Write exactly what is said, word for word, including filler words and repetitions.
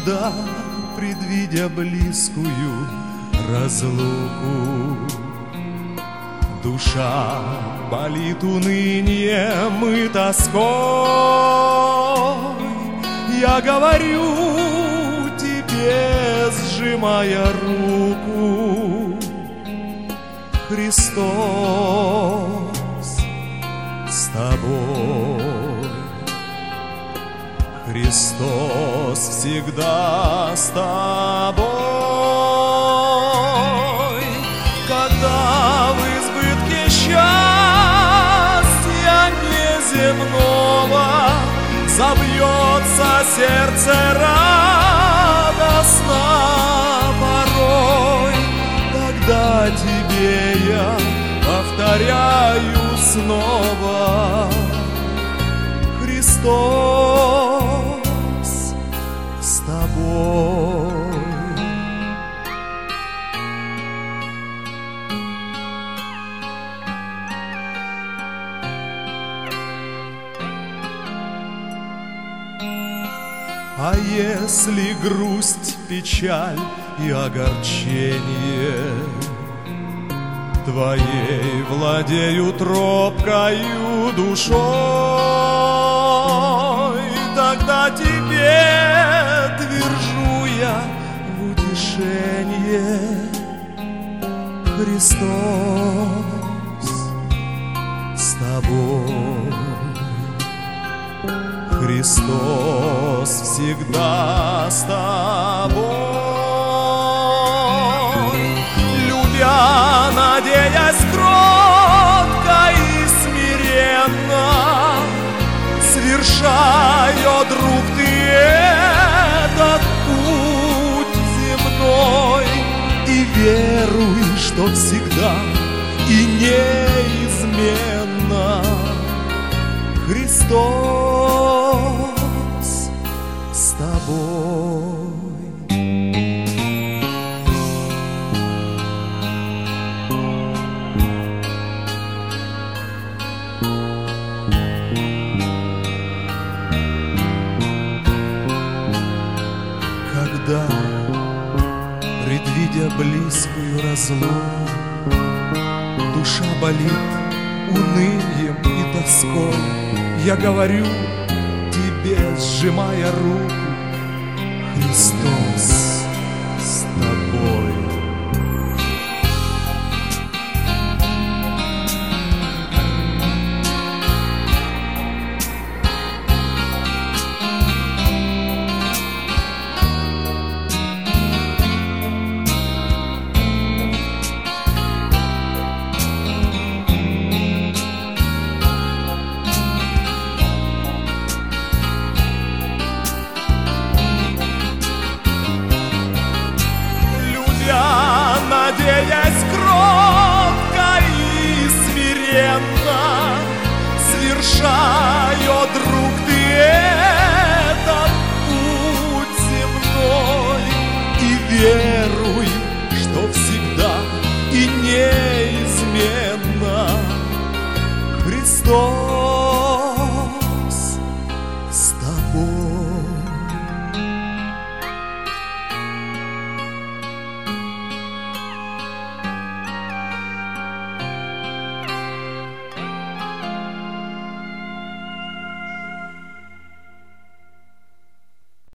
когда, предвидя близкую разлуку, душа болит унынием и тоской, я говорю тебе, сжимая руку: Христос с тобой. Христос всегда с тобой. Когда в избытке счастья неземного забьется сердце радостно порой, тогда тебе я повторяю снова: Христос с тобой. А если грусть, печаль и огорчение твоей владеют робкою душой, тогда тебе твержу я в утешение: Христос с тобой. Христос всегда с тобой. Любя, надеясь кротко и смиренно, свершая, друг, ты этот путь земной, и веруй, что всегда и неизменно Христос с тобой. Когда, предвидя близкую разлуку, душа болит унынием и тоской, я говорю тебе, сжимая руку: Христос с тобой. Надеясь кротко и смиренно, свершая, друг, ты этот путь земной, и веруй, что всегда и неизменно Христос